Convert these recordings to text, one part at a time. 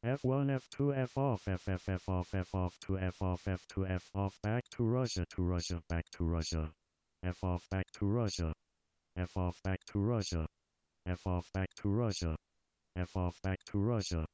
F1, F2, F off, F off, F off to F off, F2, F off, back to Russia, back to Russia. F off, back to Russia. F off, back to Russia. F off, back to Russia. F off, back to Russia.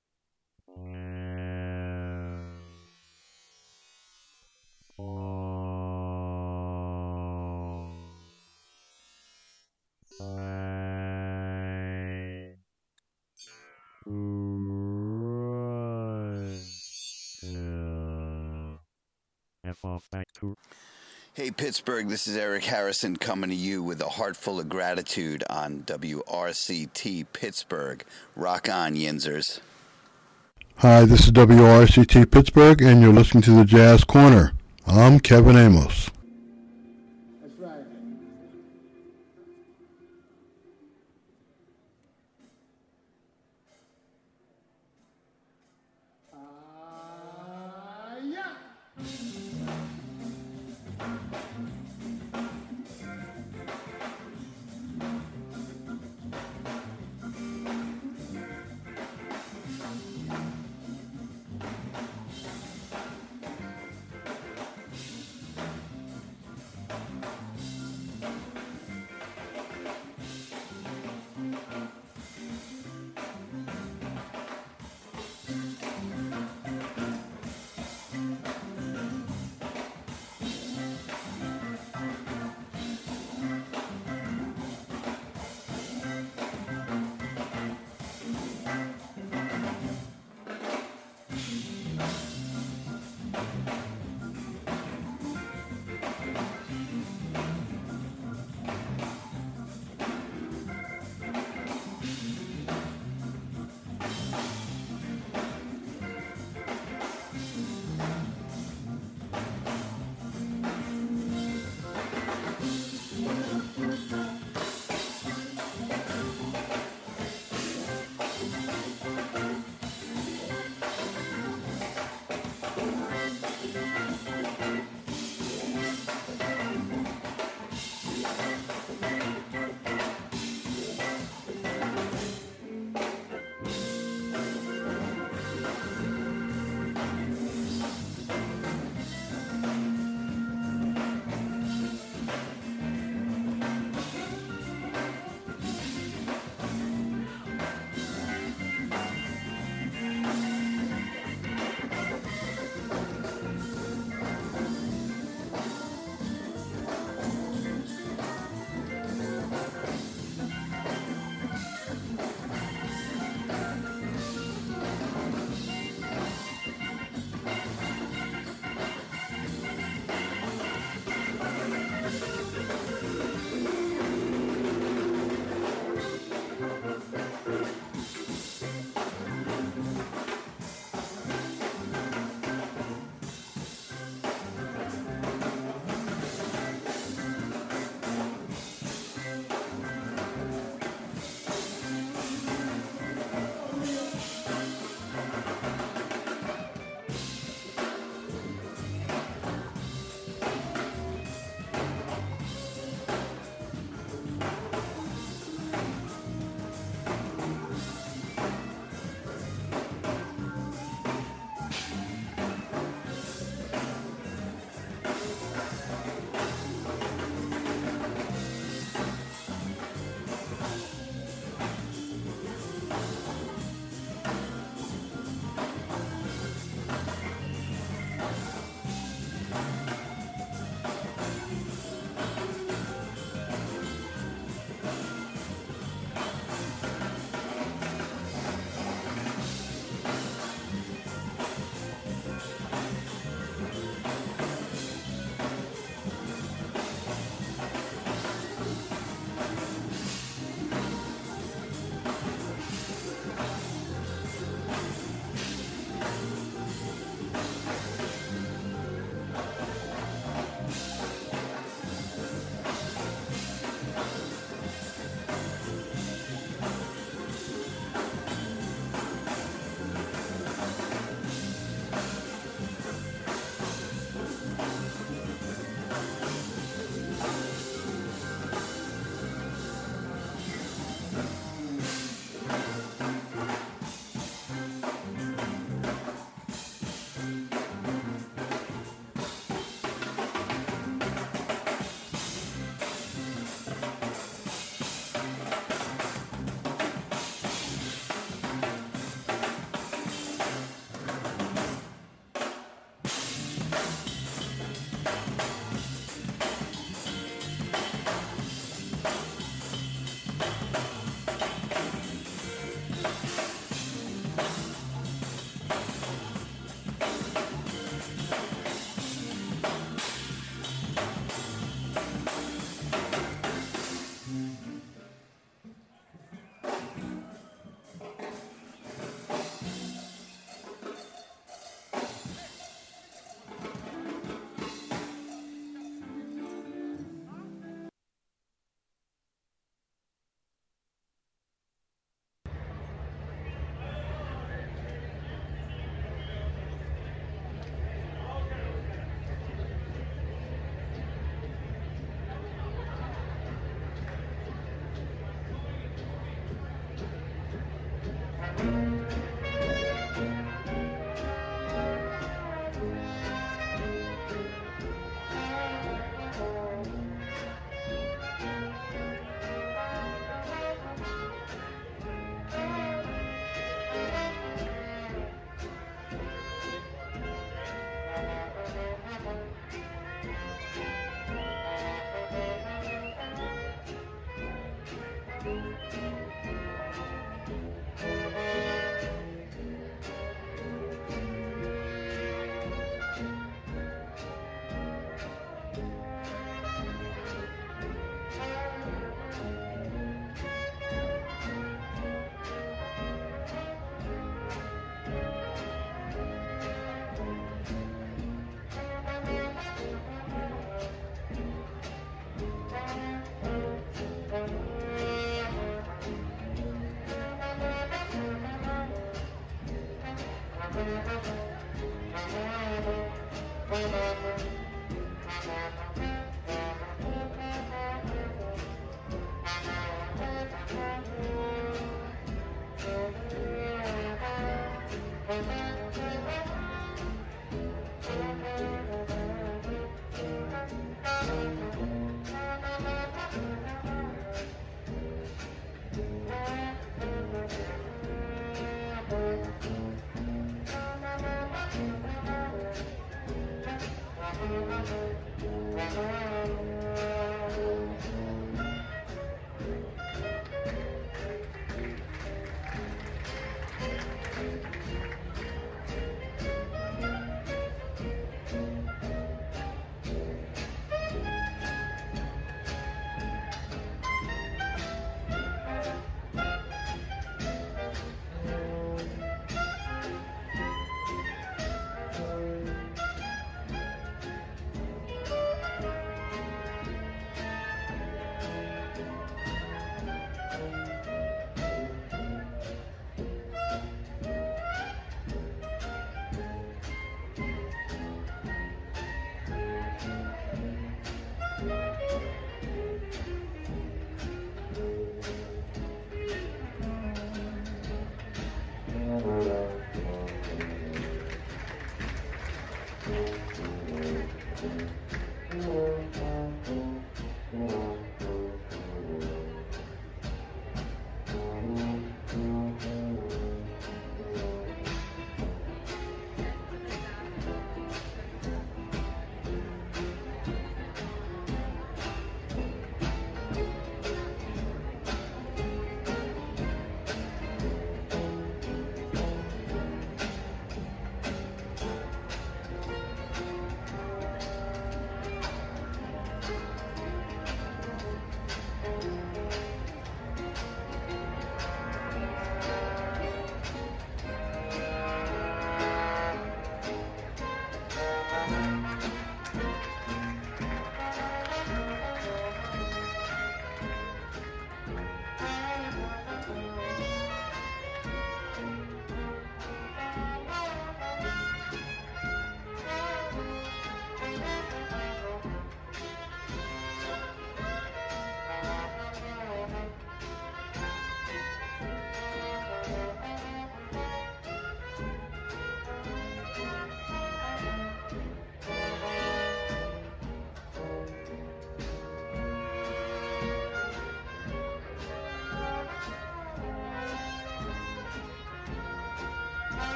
F off, back to. Hey, Pittsburgh, this is Eric Harrison coming to you with a heart full of gratitude on WRCT Pittsburgh. Rock on, Yinzers. Hi, this is WRCT Pittsburgh, and you're listening to the Jazz Corner. I'm Kevin Amos. That's right. Yeah.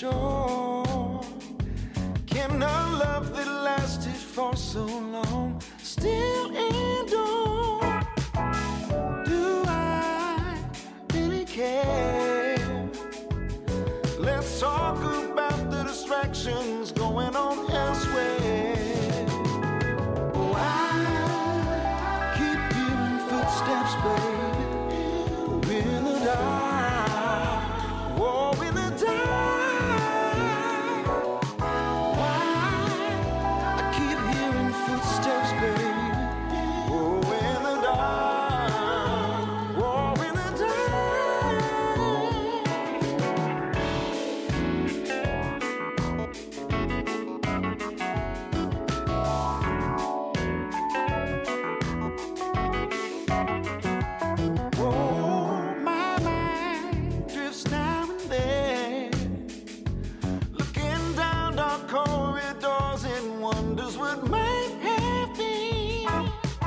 shore. Can a love that lasted for so long still endure? Do I really care? Let's talk about the distractions going on elsewhere. Oh, I keep hearing footsteps, baby, in the dark. Oh, in the dark. Why? I keep hearing footsteps, baby. Oh, in the dark. Oh, in the oh, my mind drifts now and then, looking down dark corridors and wonders what might have been.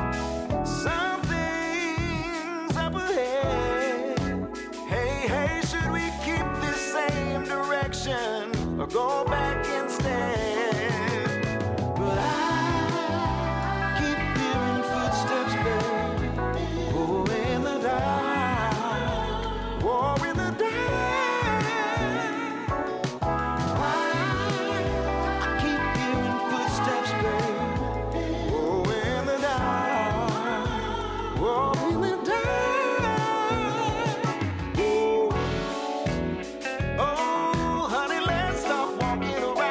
Something's up ahead. Hey, hey, should we keep this same direction or go back instead? But I keep hearing footsteps, baby. Oh, in the dark. Oh, in the dark. Why? I keep hearing footsteps, baby. Oh, in the dark. Oh, in the dark. Ooh. Oh, honey, let's stop walking around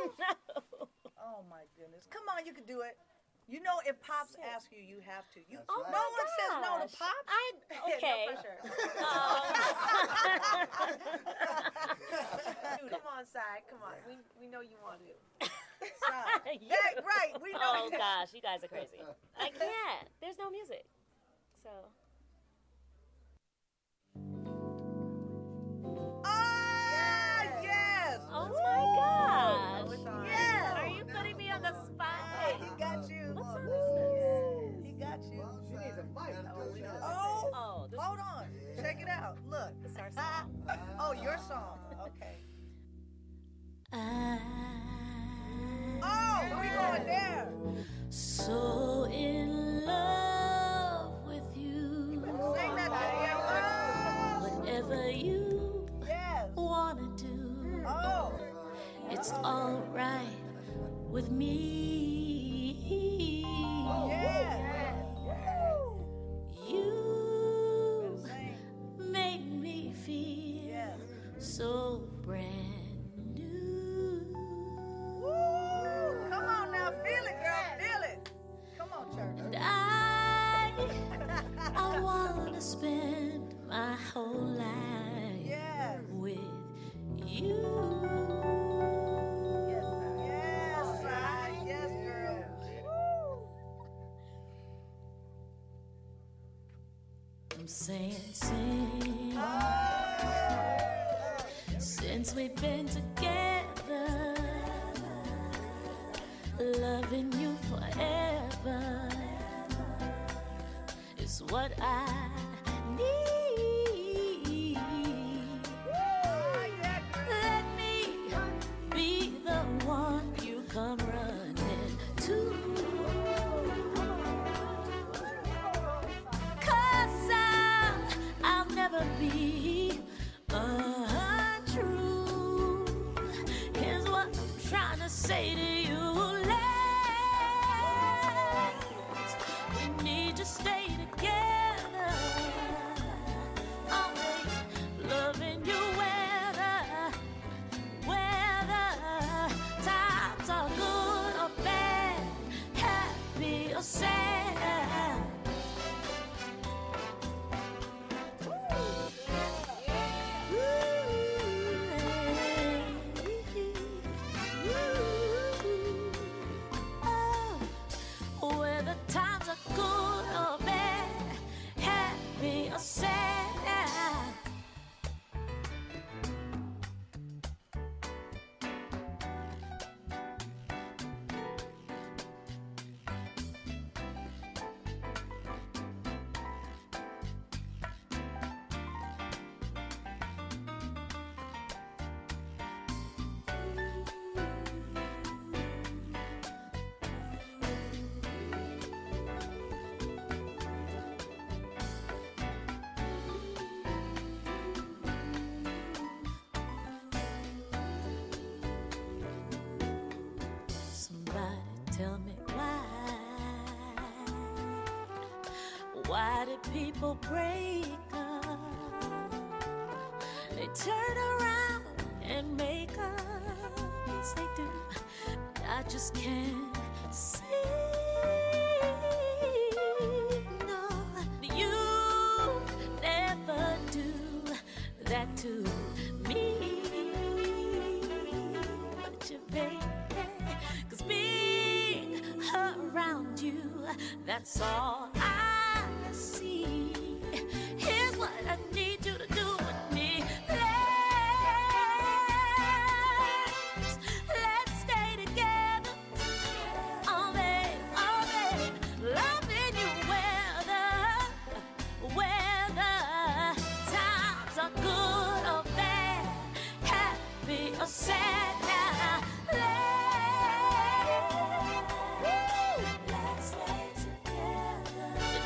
Oh my goodness. Come on, you can do it. You know, if Pops asks you, you have to. That's No right. one says no to Pops. Okay. No pressure. Come on, Sai. Come on. We know you want to. Sai. Yeah. Yeah, right. We know. Oh gosh, you guys are crazy. I can't. There's no music. So. Ah, yes. Oh my gosh. Oh, it's on. Yeah. Are you putting me on the spot? Hey, he got you. What song is this? He got you. She needs a mic. Oh, Oh, this hold on. Check it out. Look. is our song. Oh, your song. Okay. I'm Oh, we going there. so in love with you. Sing that to Whatever you me. Yes. wanna do, Oh. it's all right with me. Yes. You Sing. make me feel Yes. so brand new. Woo. Come on now. Feel it, girl. Feel it. Come on, church. And I wanna spend my whole life Yes. with you. Yes, side. Yes, girl. I'm saying, sing. Since we've been together, loving you forever is what I need. Let me be the one you come running to. 'Cause I'll never be untrue. Here's what I'm trying to say to you. We need to stay together. Always loving you whether times are good or bad, happy or sad. Whether times are good or bad, happy or sad. Somebody tell me why. Why do people break up? They turn around and make up. Yes, they do. I just can't see. No, you never do that to me. But you, baby, 'cause being around you, that's all I see. Here's what I need you to do with me. Let's stay together. Oh, babe, loving you whether times are good or bad, happy or sad. Now, let's stay together.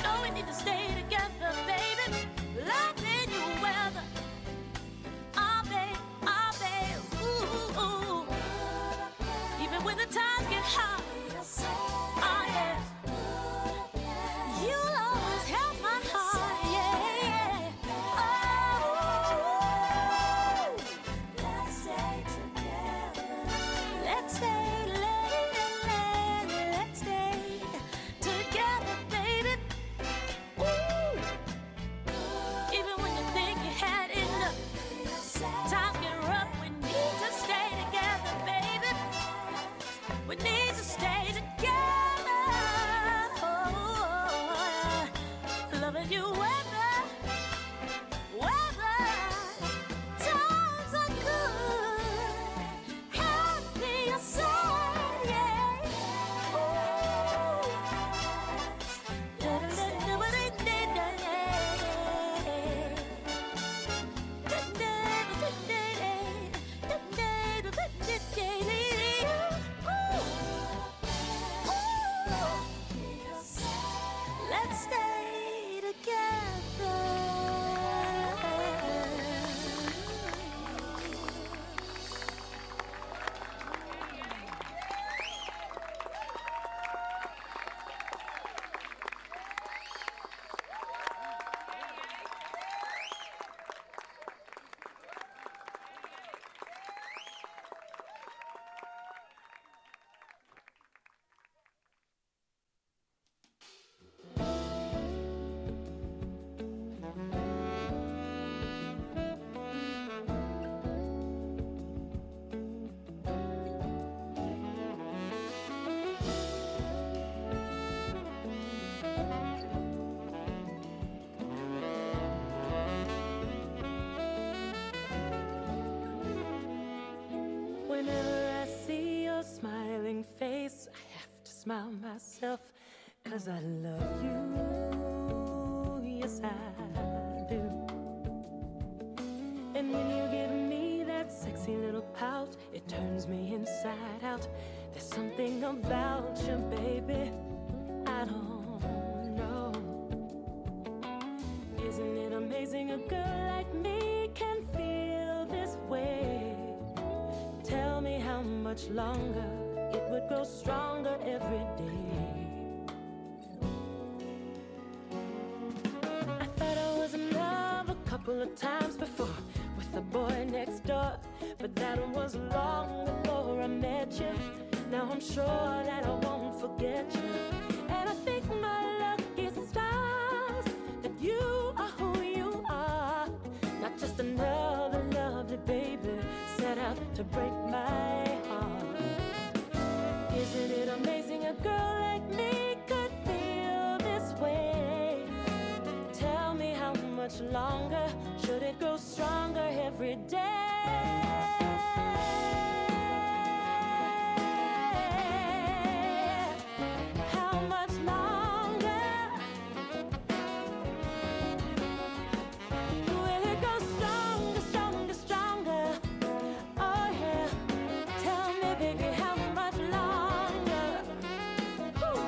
smile myself, 'cause I love you, yes I do. And when you give me that sexy little pout, it turns me inside out. There's something about you, baby, I don't know. Isn't it amazing a girl like me can feel this way? Tell me how much longer it would grow stronger every day. I thought I was in love a couple of times before with the boy next door, but that was long before I met you. Now I'm sure that I won't forget you, and I think my lucky stars that you are who you are, not just another lovely baby set out to break my heart. Isn't it amazing a girl like me could feel this way? Tell me how much longer should it grow stronger every day? How much longer will it go stronger, stronger, stronger? Oh yeah, tell me baby, how much longer? Whew.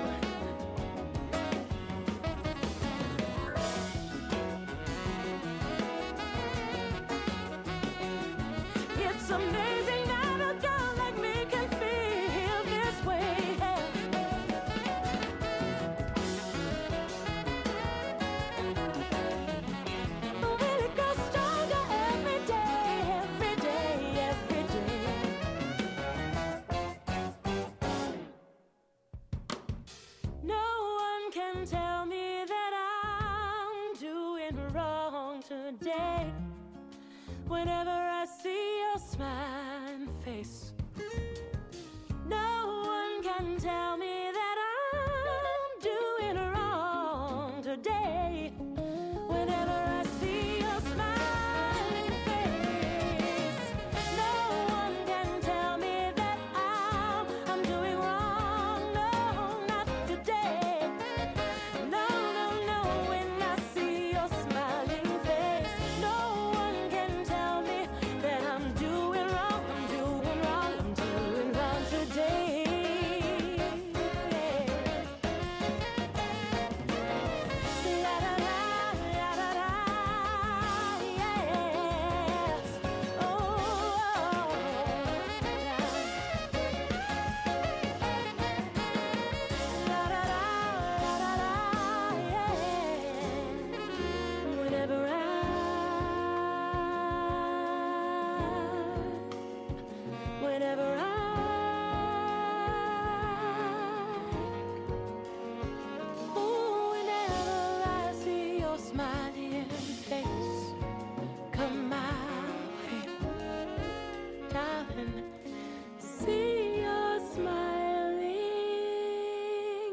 It's amazing that a girl like me can feel this way. Will it go stronger every day, every day, every day? No one can tell me that I'm doing wrong today. Whenever I see your smiling face, no one can tell me that I'm doing wrong today. Whenever I see your smiling face, no one can tell me that I'm doing wrong. No, not today. No, no, no. When I see your smiling face, no one can tell me that I'm doing wrong. I'm doing wrong. I'm doing wrong today. La da da, la da da, yes. Oh, la da da, yeah. Whenever I see your smiling face come my way, darling, see your smiling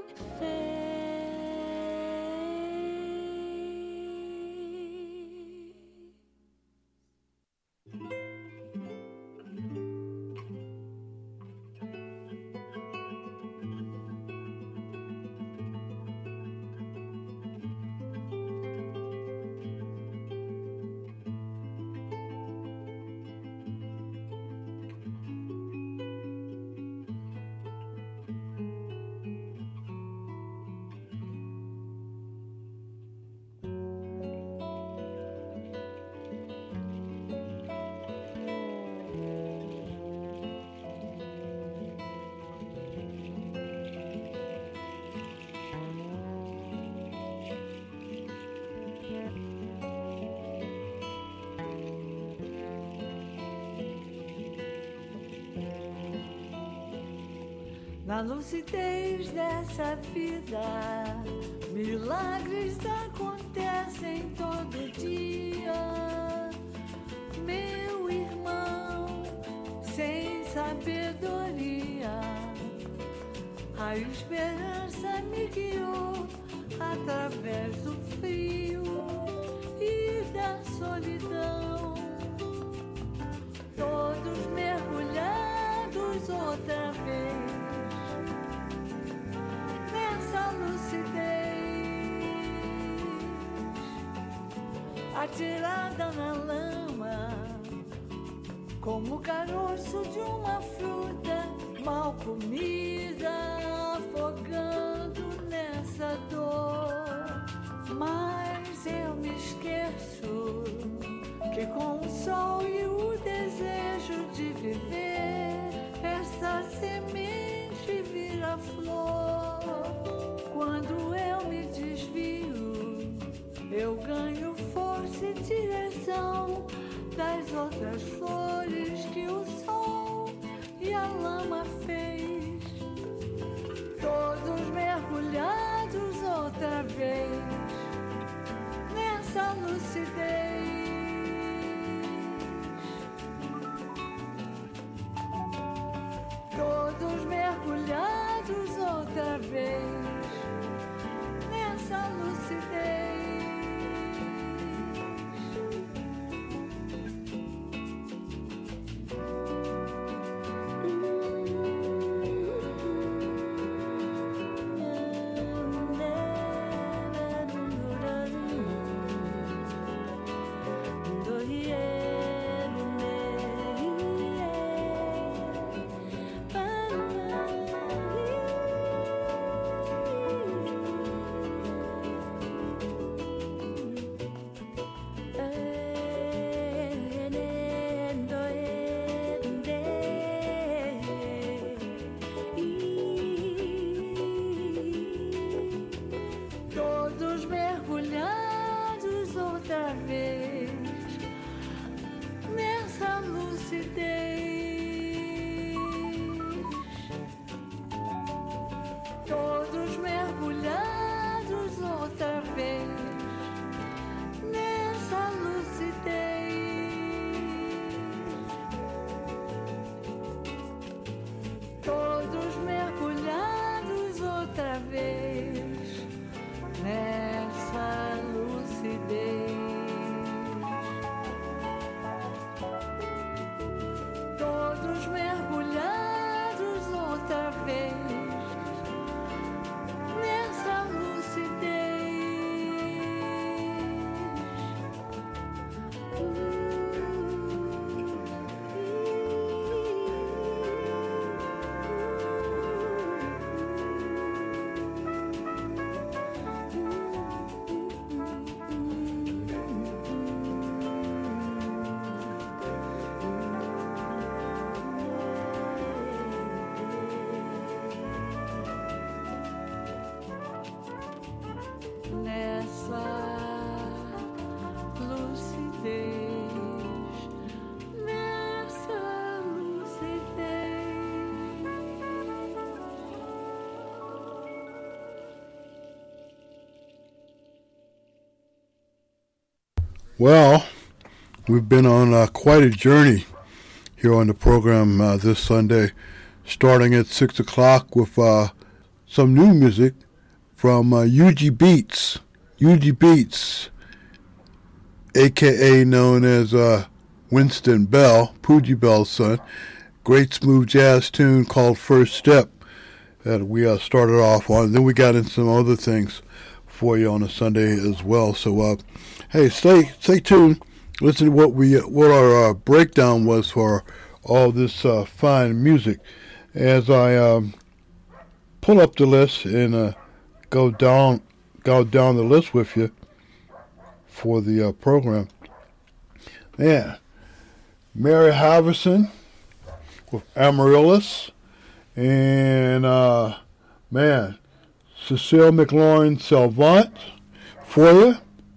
Na lucidez dessa vida, milagres acontecem todo dia. Meu irmão, sem sabedoria, a esperança me guiou através do frio e da solidão. Todos mergulhados outra vez atirada na lama, como o caroço de uma fruta mal comida, afogando nessa dor. Mas eu me esqueço que com o sol e o desejo de viver, essa semente vira flor. Quando eu me desvio, eu ganho força e direção das outras flores que o sol e a lama fez. Todos mergulhados outra vez nessa lucidez. Todos mergulhados outra vez nessa lucidez. Todos mergulhados outra vez nessa lucidez. Todos mergulhados outra vez nessa lucidez. Todos mergulhados outra vez nessa lucidez. Todos mergulhados outra vez nessa lucidez. Nessa lucidez, nessa lucidez. Well, we've been on quite a journey here on the program this Sunday, starting at 6 o'clock with some new music from UG Beats. UG Beats, a.k.a. known as Winston Bell, Poogie Bell's son. Great smooth jazz tune called First Step that we started off on. Then we got into some other things for you on a Sunday as well. So, hey, stay tuned. Listen to what our breakdown was for all this fine music as I pull up the list and go down the list with you for the program. Yeah, Mary Halverson with Amaryllis, and Cecile McLaurin Salvant for you.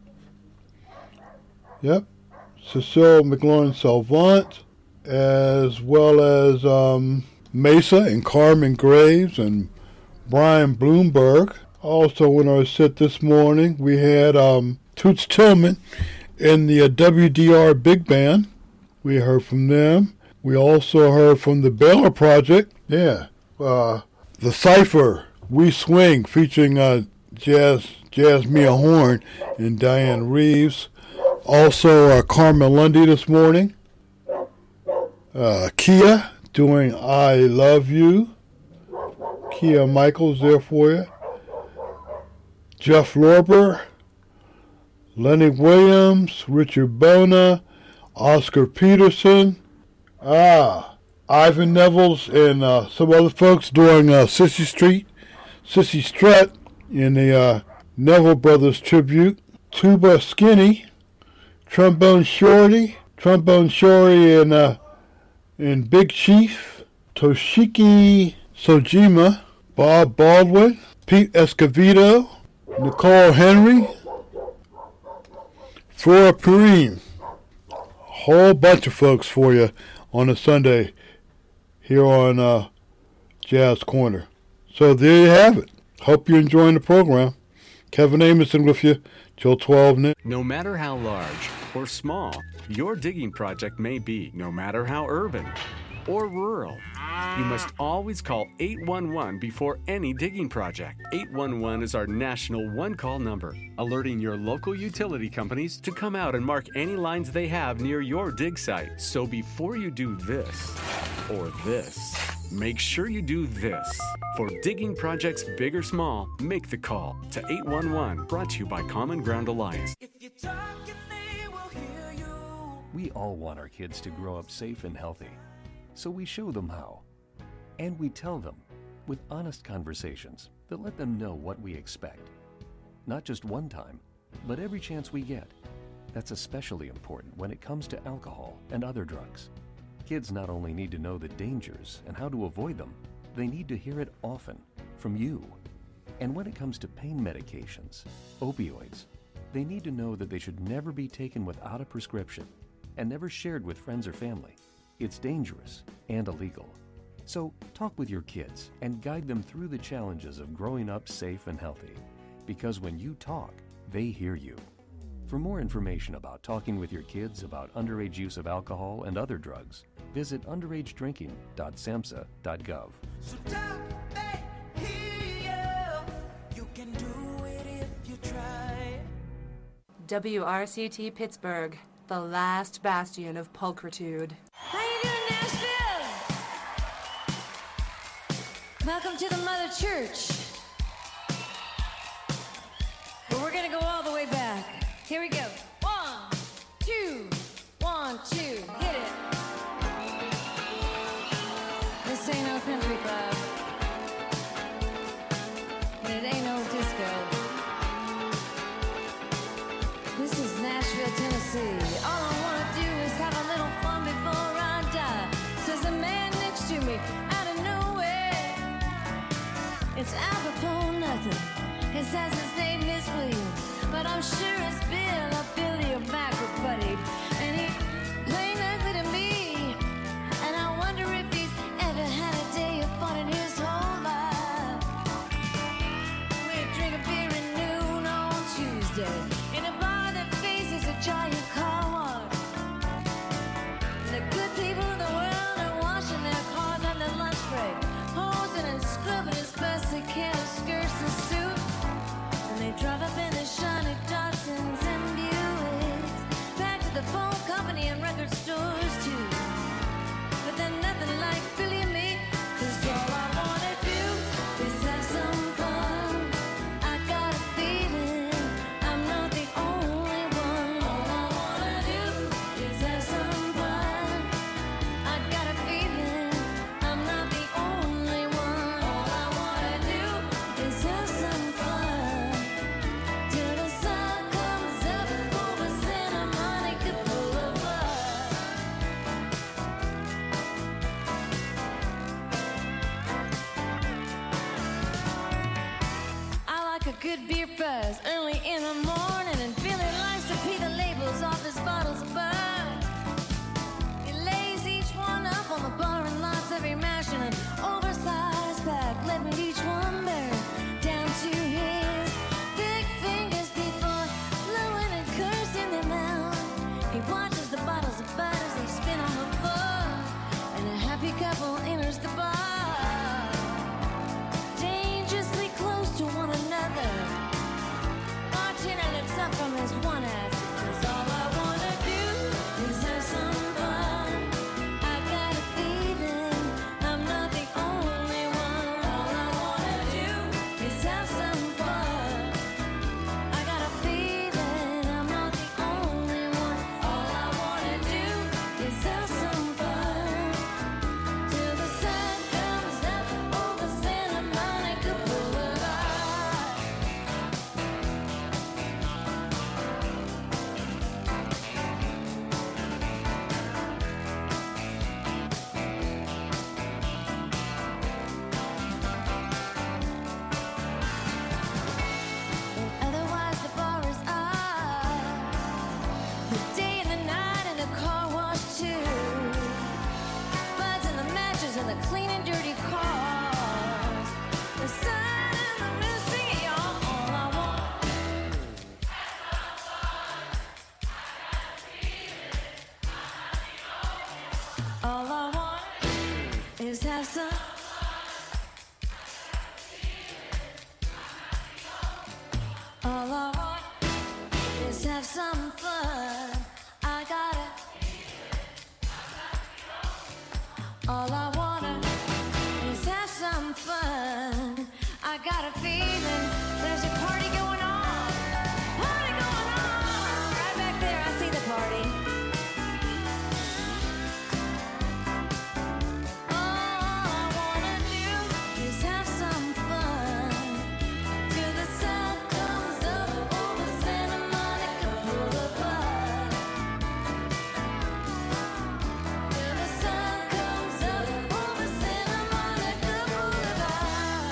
Yep, Cecile McLaurin Salvant, as well as Mesa and Carmen Graves and Brian Bloomberg. Also in our set this morning, we had Toots Tillman in the WDR Big Band. We heard from them. We also heard from the Baylor Project. Yeah. The Cypher, We Swing, featuring Jasmine Horn and Diane Reeves. Also Carmen Lundy this morning. Kia doing I Love You. Kia Michaels there for you. Jeff Lorber, Lenny Williams, Richard Bona, Oscar Peterson, Ivan Nevels, and some other folks doing Sissy Strut in the Neville Brothers tribute. Tuba Skinny, Trombone Shorty and Big Chief, Toshiki Sojima, Bob Baldwin, Pete Escovedo, Nicole Henry, Flora Perrine. Whole bunch of folks for you on a Sunday here on Jazz Corner. So there you have it. Hope you're enjoying the program. Kevin Amerson with you till 12 noon. No matter how large or small your digging project may be, no matter how urban or rural, you must always call 811 before any digging project. 811 is our national one-call number, alerting your local utility companies to come out and mark any lines they have near your dig site. So before you do this or this, make sure you do this. For digging projects big or small, make the call to 811, brought to you by Common Ground Alliance. We all want our kids to grow up safe and healthy, so we show them how. And we tell them with honest conversations that let them know what we expect. Not just one time, but every chance we get. That's especially important when it comes to alcohol and other drugs. Kids not only need to know the dangers and how to avoid them, they need to hear it often from you. And when it comes to pain medications, opioids, they need to know that they should never be taken without a prescription and never shared with friends or family. It's dangerous and illegal. So talk with your kids and guide them through the challenges of growing up safe and healthy. Because when you talk, they hear you. For more information about talking with your kids about underage use of alcohol and other drugs, visit underagedrinking.samhsa.gov. So talk back here. You can do it if you try. WRCT Pittsburgh, the last bastion of pulchritude. How you doing, Nashville? Welcome to the Mother Church. But we're gonna go all the way back. Here we go. 1, 2, 1, 2, hit it. This ain't no country club. And it ain't no disco. This is Nashville, Tennessee. All I wanna do is have a little fun before I die. Says a man next to me out of nowhere. It's apropos nothing. He says his name is William, but I'm sure it's Bill or Billy or Mac or Buddy. And he plain ugly to me. And I wonder if he's ever had a day of fun in his whole life. We drink a beer at noon on Tuesday in a bar that faces a giant car wash. The good people of the world are washing their cars on their lunch break, posing and scrubbing as best they can of skirts and suits. And they drive up in the shiny Datsuns and Buicks, back to the phone company and record stores too. But they're nothing like Billy and me, 'cause all I wanna do is have some fun. I got a feeling I'm not the only one. All I wanna do is have some fun. I got a feeling I'm not the only one. All I wanna do is have some fun till the sun comes up over Santa Monica Boulevard. I like a good beer buzz early in the morning, and Billy likes to peel the labels off his bottles of bud. He lays each one up on the bar and lots every mash in an oversized pack, letting each one burn down to his big fingers before blowing and cursing them out. He watches the bottles of bud as they spin on the floor, and a happy couple enters the bar, dangerously close to one another. Bartender looks up from his one ass, 'cause all I wanna do is have some fun. I got a feeling I'm not the only one. All I wanna do is have some fun. I got a feeling I'm have some. All I want is have some fun. I gotta. All I wanna is have some fun. I got a feeling there's a party going on. Party going on. Right back there, I see the party. All I wanna do is have some fun. Till the sun comes up over Santa Monica Boulevard. Till the sun comes up over Santa Monica Boulevard.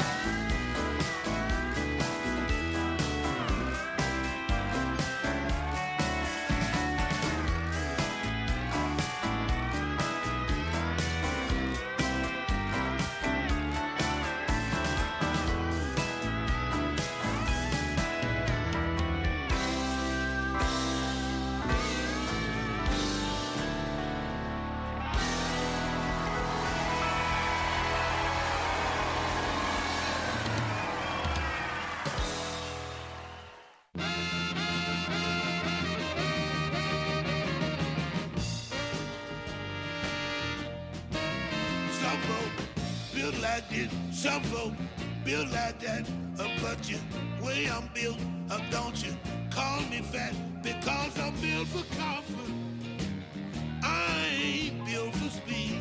Some folk build like this, some folk build like that. But you, way I'm built, don't you call me fat because I'm built for comfort. I ain't built for speed,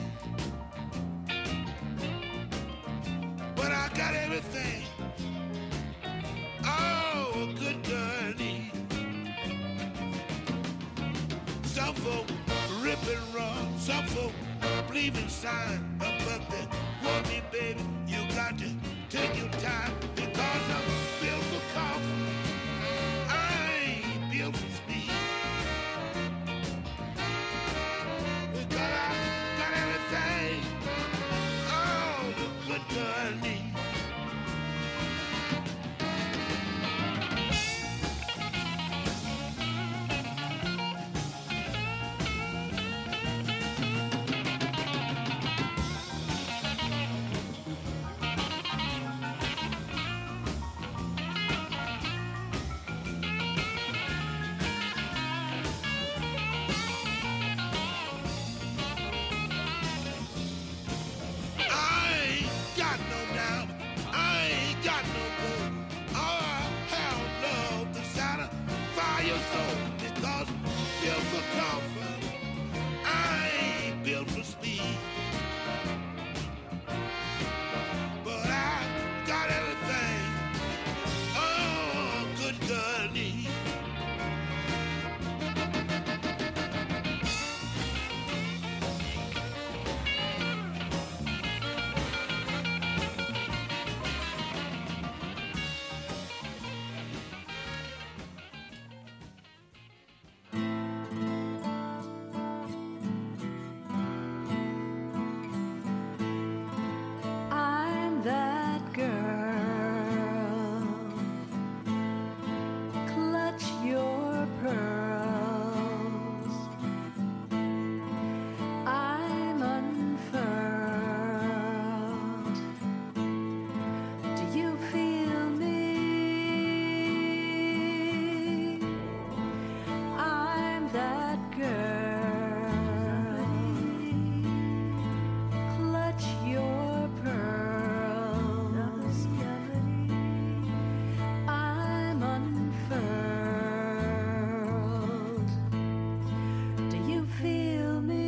but I got everything. Oh, a good girl needs. Some folk rip and run, some folk believe in sign, but they want me, baby. You got to take your time because I'm built for comfort. I ain't built for speed, because I got everything. Oh, the good girl needs. I'm that girl. Clutch your pearls. I'm unfurled. Do you feel me? I'm that girl. Clutch your pearls. I'm unfurled. Do you feel me?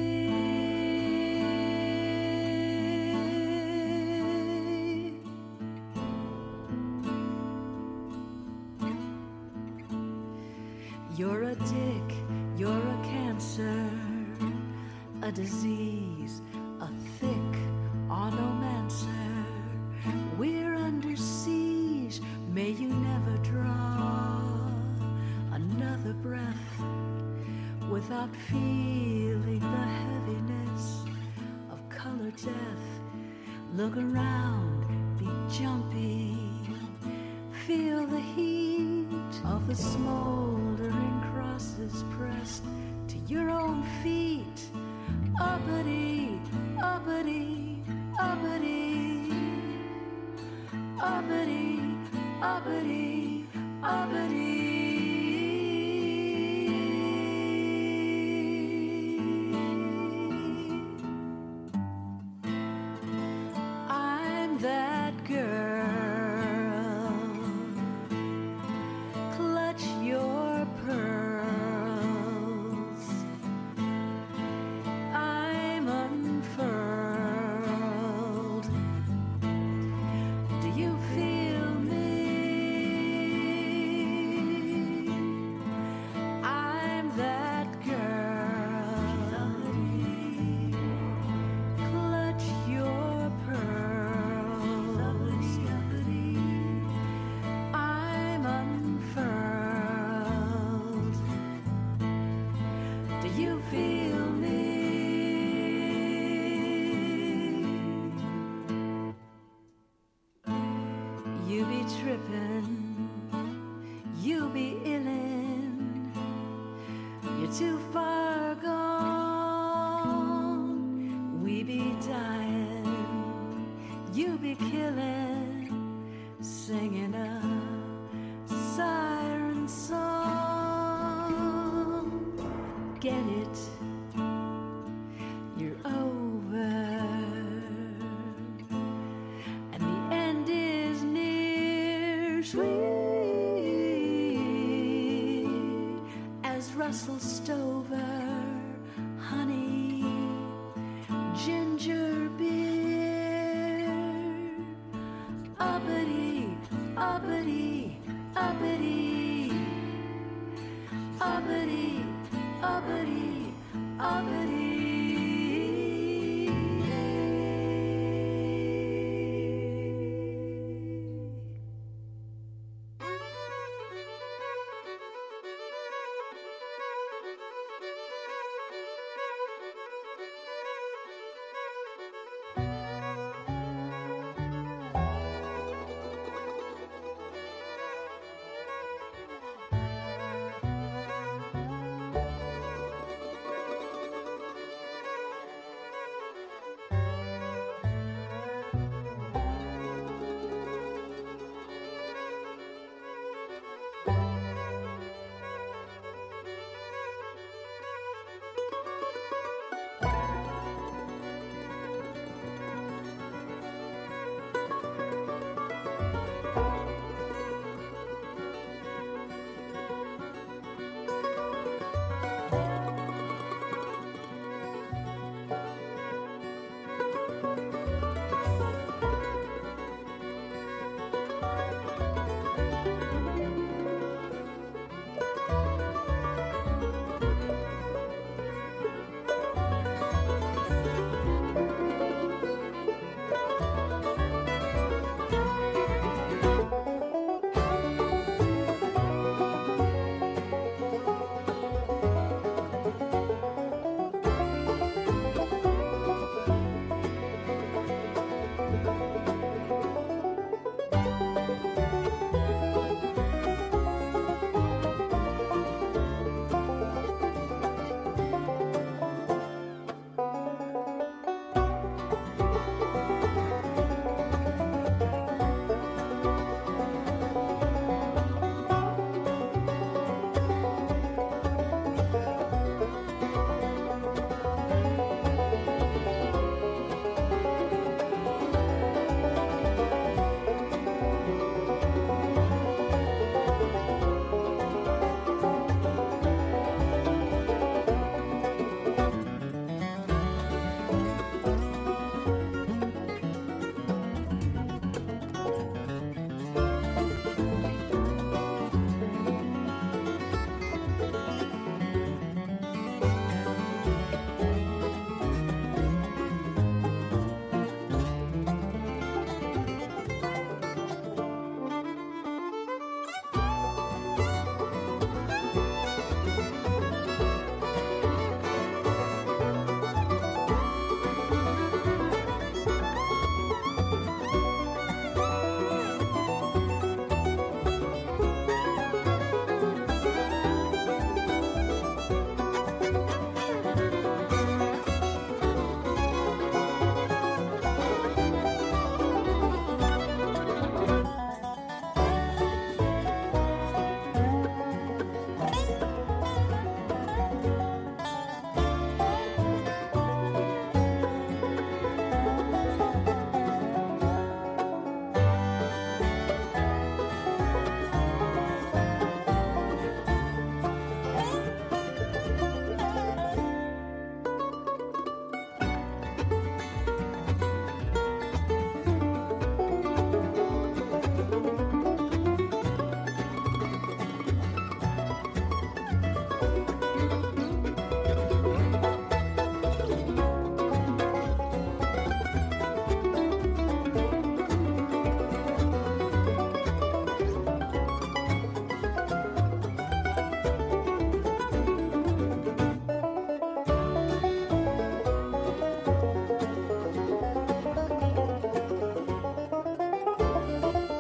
You're a dick, you're a cancer, a disease, a thick onomancer. We're under siege, may you never draw another breath without feeling the heaviness of color death. Look around, be jumpy, feel the heat of the smoldering crosses pressed to your own feet. Uppity, uppity, uppity. You be trippin', you be illin', you're too far gone. We be dying, you be killin', singing a siren song. Get it? You're over, and the end is near. Sweet as Russell Stover, honey, ginger beer. Uppity, uppity, uppity, uppity.